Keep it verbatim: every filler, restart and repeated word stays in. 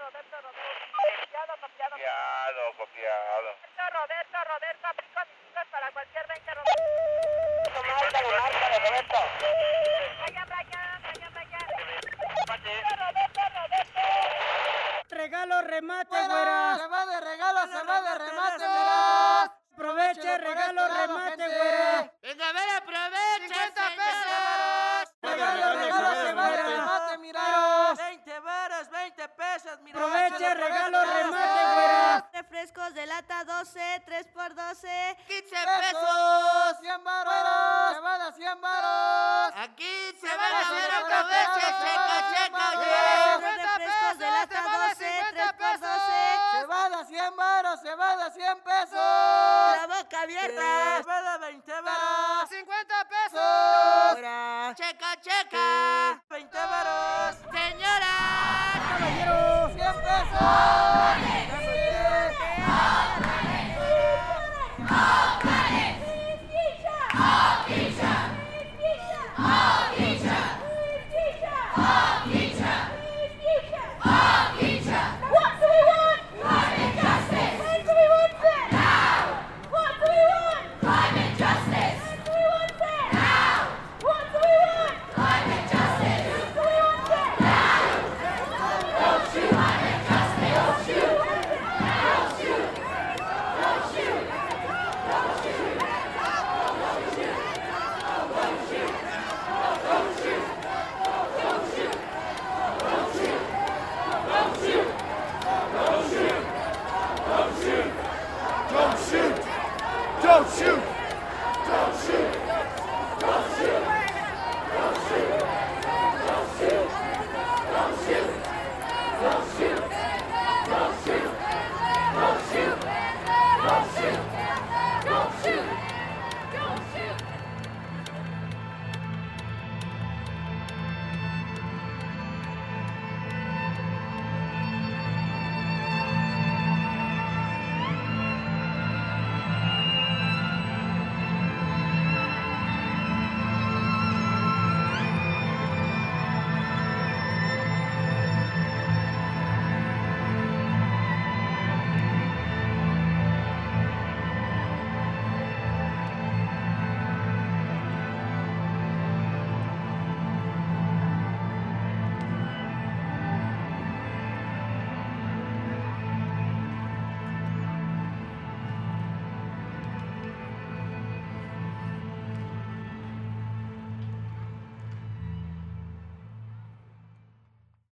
Roberto, Roberto. Copiado, copiado. Copiado, copiado. Roberto, Roberto, aplico mis hijos para cualquier veinte, Roberto. Márcale, márcale, Roberto. Vaya, vaya, vaya, vaya. Mate. Roberto, Roberto. Regalo, remate, Fuera, güera. se va de regalo, se va de remate, Aproveche, mira. Aproveche, regalo, por este lado, remate, gente. güera. Venga, a ver, aprovecha, cincuenta señor. pesos. Regalo, Regalo, regalo, regalo, se va de remate. remate, mira. veinte varos, veinte pesos, mira. Aproveche, regalo, este lado, remate, gente. güera. Refrescos de lata doce, tres por doce. quince Pesos, pesos. cien varos. Se va de cien varos. Aquí se van a Pesos, ver, por este aproveche, lado, se checa, va de checa, cien oye. varos. Los refrescos de lata doce, tres por doce. Se va de cien varos, se va de cien pesos. La boca abierta. Se va de veinte varos. cincuenta pesos. Checa, checa. veinte varos.